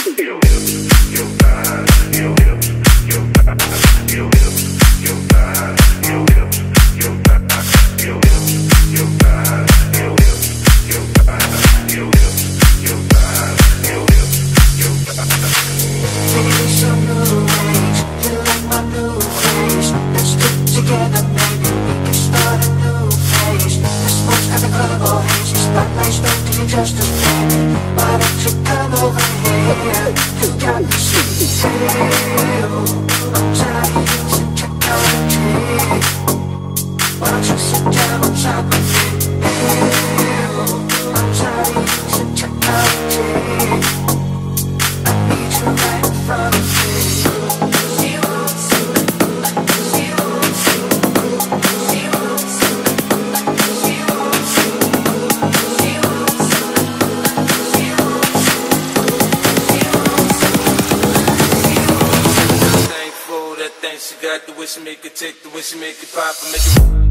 Make it take the wish, make it pop, and make it.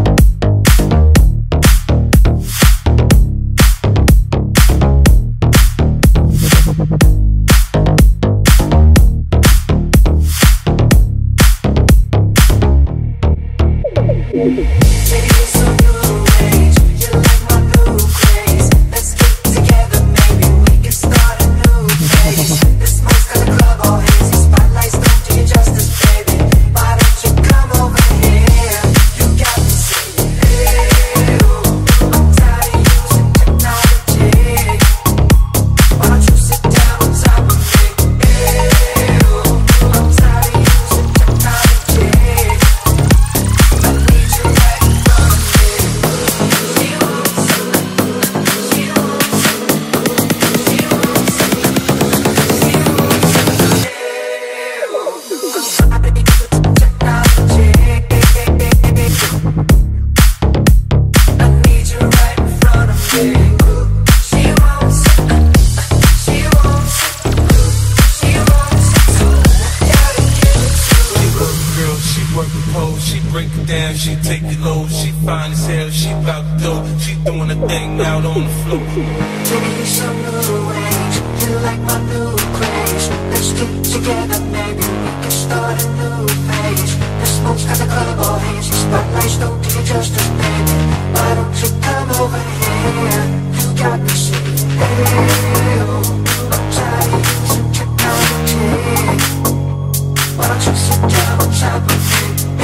She take it low, she fine as hell, she bout to do. She doing a thing out on the floor. Taking some new age, you like my new craze. Let's get together, maybe we can start a new page. The smoke's got the color hazy, spotlights don't do you justice, baby. Why don't you come over here? You got me singing, hey, oh, I'm tired of using technology. Why don't you sit down on top of me?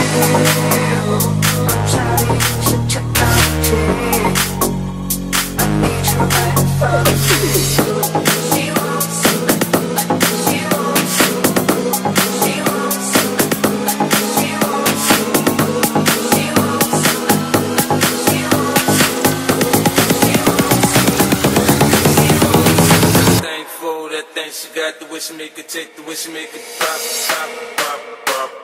I'm tired of using technology. I need you right in front of me. She wants, she wants, she wants, she wants, she wants, she wants. Thankful that thing she got the wish, make it take the wish, make it pop, pop, pop, pop.